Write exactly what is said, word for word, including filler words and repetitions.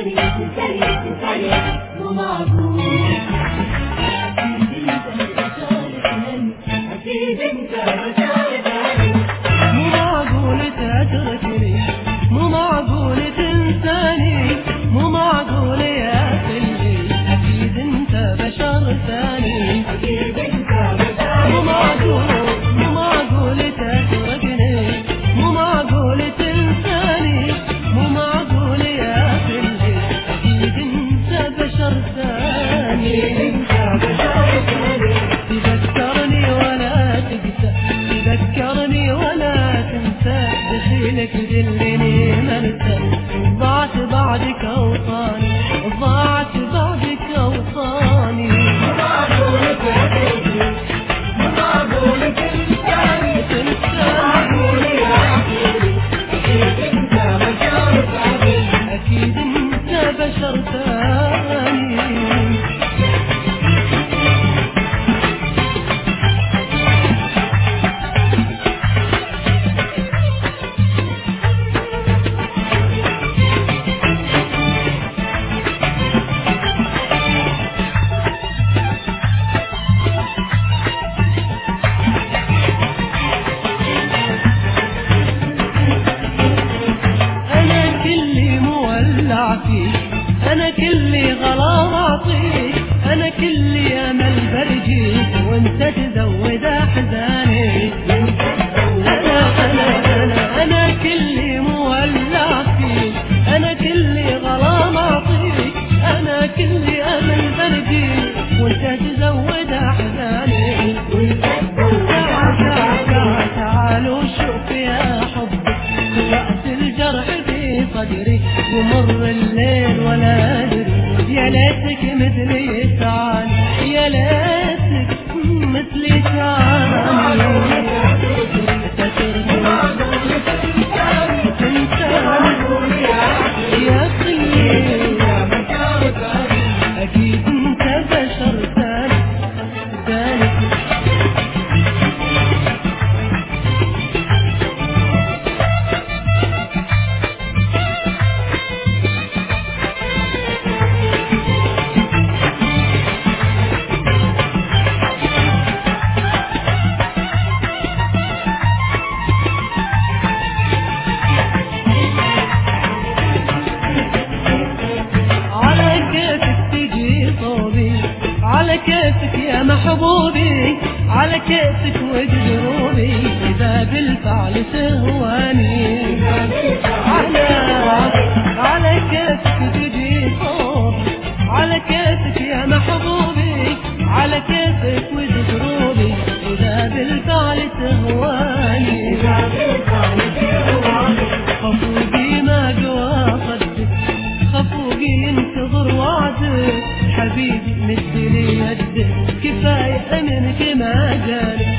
تنساني تنساني تنساني مو معقول. أكيد أنت بشر ثاني مو معقول تتركني، مو معقول تنساني، مو معقول يا قلبي. أكيد أنت بشر ثاني، أكيد أنت بشر مو معقول، مو معقول تتركني، مو معقول تنساني، مو معقول يا قلبي. أكيد أنت بشر ثاني. أنت بشر ثاني تذكرني ولا تنسى، تذكرني ولا تنسى، دخيلك دلني مرسى. ضاعت بعدك أوطاني، ضاعت بعدك أوطاني. مو معقول تنساني مو معقول تنساني مو معقول يا حبيبي. أكيد أنت بشر ثاني أكيد أنت بشر ثاني. أنا كلي غلا أعطيك، أنا كلي أمل برجيك، وأنت تزود أحزاني. أنا أنا أنا أنا كلي مولع فيك، أنا كلي غلا أعطيك، أنا كلي أمل برجيك، وأنت تزود أحزاني. تعال تعال تعال وشوف يا حبي وقت الجرح في صدري، ومر الليل ولا أدري. يا ليتك مثلي تعال، يا ليتك مثلي تعال. تتركني تنساني يا خيي، أكيد أنت بشر ثاني ثاني. على كيفك يا محبوبي، على كيفك وجدروبي، إذا بالفعل تهواني. على على كيفك تجي صوبي، على كيفك يا محبوبي، على كيفك وجدروبي، إذا بالفعل تهواني. خفوقي ما قوى صدق، خفوقي ينتظر وعدك، حبيبي مدني يدك، كفاية منك ما جاني.